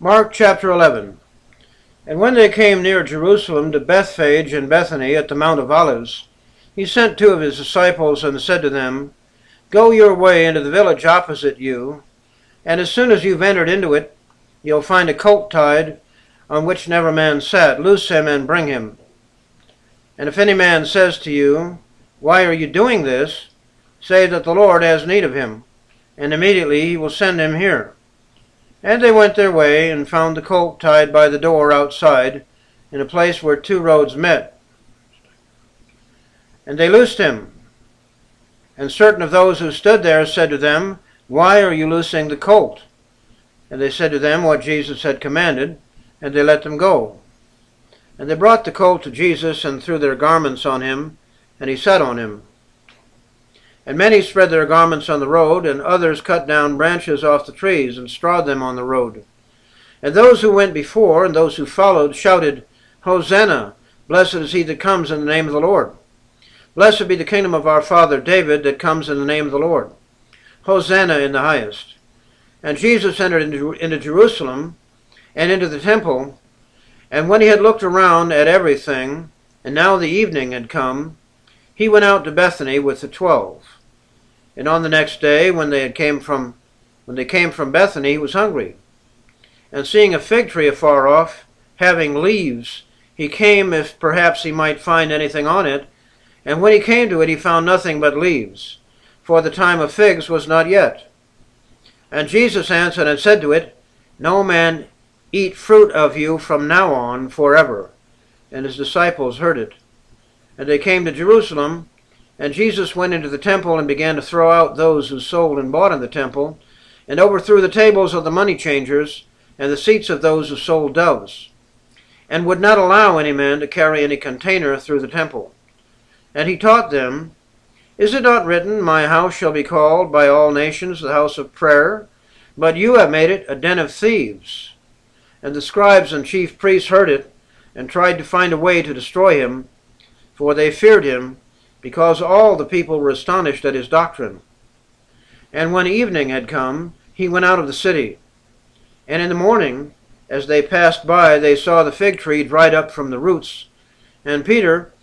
Mark chapter 11. And when they came near Jerusalem to Bethphage and Bethany at the Mount of Olives, he sent two of his disciples and said to them, Go your way into the village opposite you, and as soon as you've entered into it, you'll find a colt tied, on which never man sat. Loose him and bring him. And if any man says to you, Why are you doing this? Say that the Lord has need of him, and immediately he will send him here. And they went their way, and found the colt tied by the door outside, in a place where two roads met. And they loosed him. And certain of those who stood there said to them, Why are you loosing the colt? And they said to them what Jesus had commanded, and they let them go. And they brought the colt to Jesus, and threw their garments on him, and he sat on him. And many spread their garments on the road, and others cut down branches off the trees, and strawed them on the road. And those who went before, and those who followed, shouted, Hosanna! Blessed is he that comes in the name of the Lord. Blessed be the kingdom of our father David that comes in the name of the Lord. Hosanna in the highest. And Jesus entered into Jerusalem, and into the temple, and when he had looked around at everything, and now the evening had come, he went out to Bethany with the 12. And on the next day, when they came from Bethany, he was hungry. And seeing a fig tree afar off, having leaves, he came, if perhaps he might find anything on it. And when he came to it, he found nothing but leaves, for the time of figs was not yet. And Jesus answered and said to it, No man eat fruit of you from now on forever. And his disciples heard it. And they came to Jerusalem, and Jesus went into the temple and began to throw out those who sold and bought in the temple, and overthrew the tables of the money changers and the seats of those who sold doves, and would not allow any man to carry any container through the temple. And he taught them, Is it not written, My house shall be called by all nations the house of prayer? But you have made it a den of thieves. And the scribes and chief priests heard it, and tried to find a way to destroy him, for they feared him, because all the people were astonished at his doctrine. And when evening had come, he went out of the city. And in the morning, as they passed by, they saw the fig tree dried up from the roots. And Peter,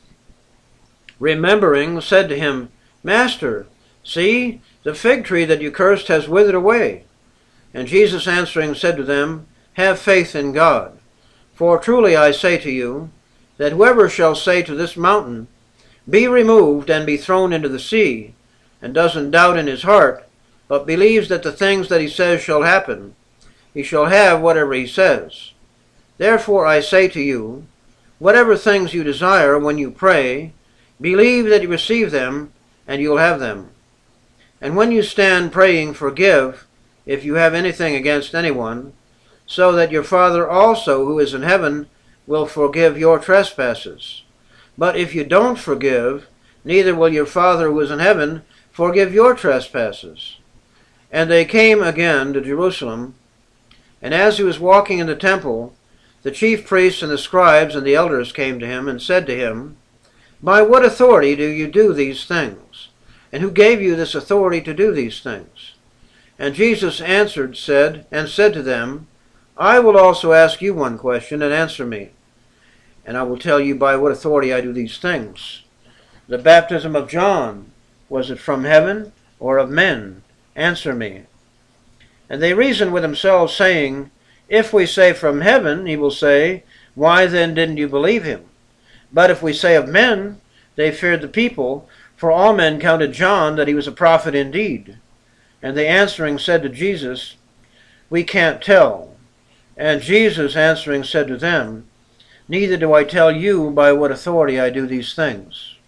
remembering, said to him, Master, see, the fig tree that you cursed has withered away. And Jesus answering said to them, Have faith in God. For truly I say to you, that whoever shall say to this mountain, Be removed and be thrown into the sea, and doesn't doubt in his heart, but believes that the things that he says shall happen, he shall have whatever he says. Therefore I say to you, whatever things you desire when you pray, believe that you receive them, and you'll have them. And when you stand praying, forgive, if you have anything against anyone, so that your Father also who is in heaven will forgive your trespasses. But if you don't forgive, neither will your Father who is in heaven forgive your trespasses. And they came again to Jerusalem, and as he was walking in the temple, the chief priests and the scribes and the elders came to him and said to him, By what authority do you do these things? And who gave you this authority to do these things? And Jesus answered, said to them, I will also ask you one question, and answer me. And I will tell you by what authority I do these things. The baptism of John, was it from heaven or of men? Answer me. And they reasoned with themselves, saying, If we say from heaven, he will say, Why then didn't you believe him? But if we say of men, they feared the people, for all men counted John that he was a prophet indeed. And they answering said to Jesus, We can't tell. And Jesus answering said to them, Neither do I tell you by what authority I do these things.